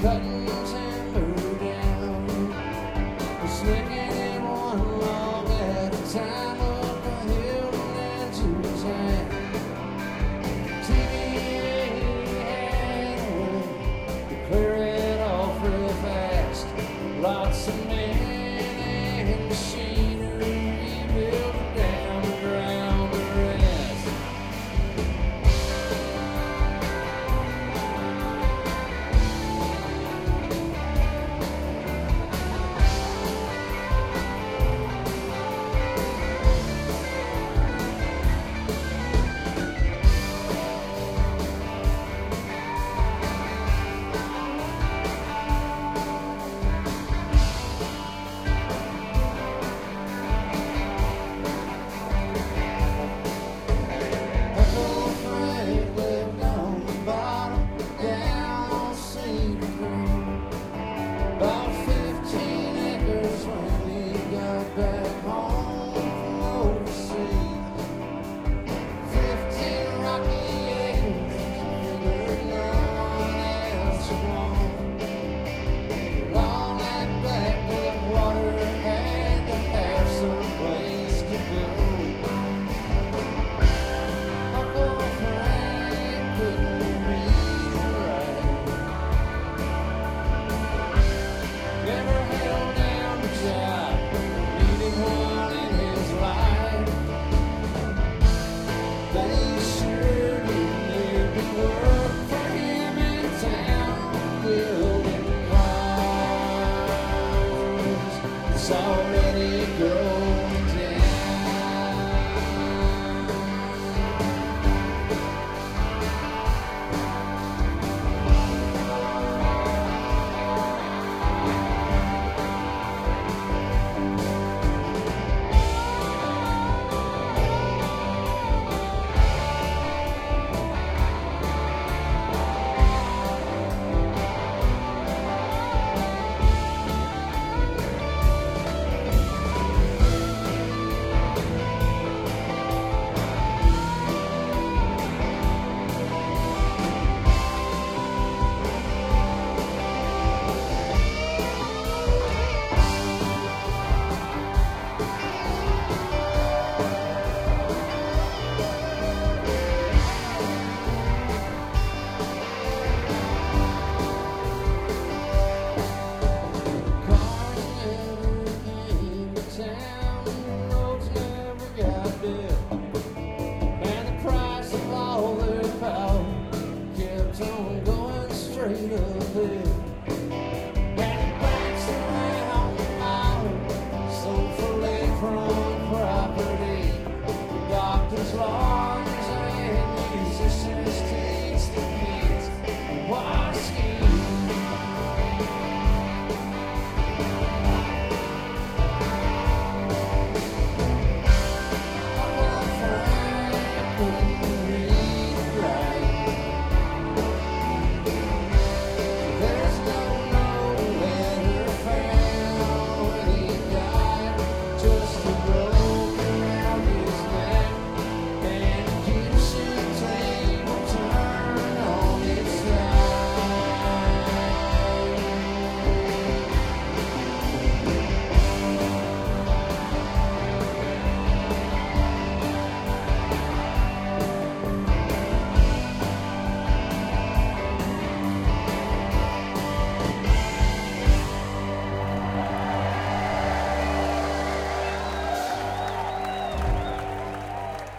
cutting timber down, we're sneaking in one log at a time up a hill and into town. TVA had a way to clear it off real fast. Lots of men and machinery built a dam around the rest. It's already going down. And the price of all their power kept on going straight up there.